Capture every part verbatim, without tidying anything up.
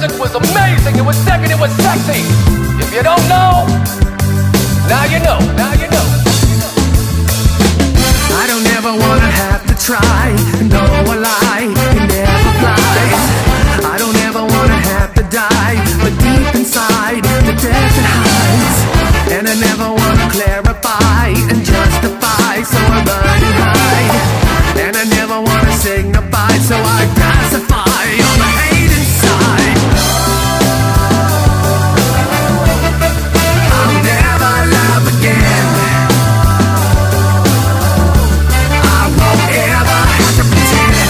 It was amazing, it was second, it was sexy. If you don't know, now you know, now you know. I don't ever wanna have to try, no a lie, it never flies. I don't ever wanna have to die, but deep inside, the desert hides. And I never wanna clarify and justify, so I run and hide. And I never wanna signify, so I pacify all the hate inside. I'll never love again. I won't ever have to pretend.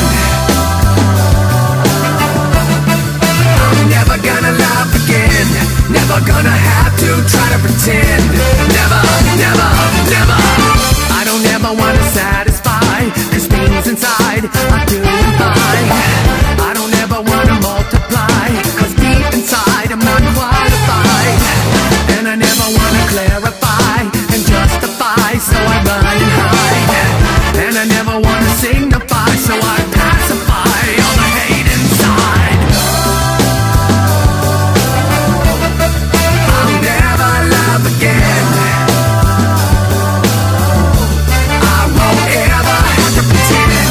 I'm never gonna love again. Never gonna have to try to pretend. Never, never, never. I don't ever wanna satisfy, cause things inside are doing fine. I don't ever wanna multiply, cause deep inside I'm not qualified. And I never wanna clarify and justify, so I run and hide. And I never wanna signify, so I pacify all the hate inside. I'll never love again. I won't ever have to pretend.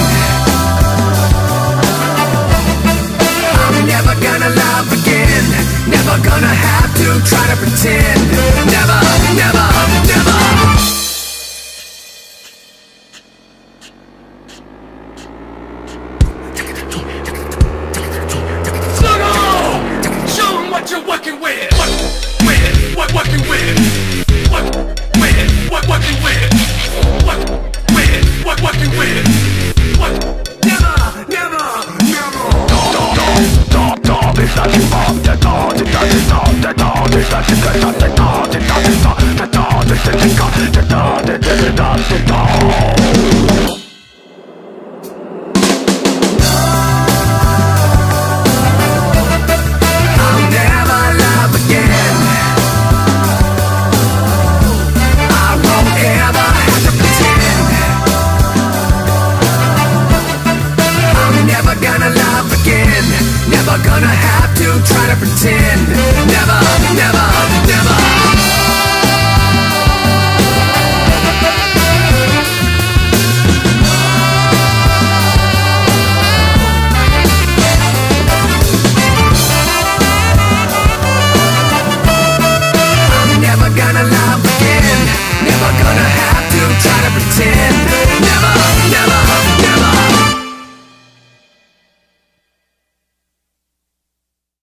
I'm never gonna love again. Never gonna have to try to pretend. Never, never, never. Show 'em what you're working with. What, with, what working with? What, with, what working with? What, with, what working with? What? Never, never, never. I'll never love again. I won't ever have to pretend. I'm never gonna love again. Never gonna have to try to pretend. Never, never, never. I'm never gonna love again. Never gonna have to try to pretend.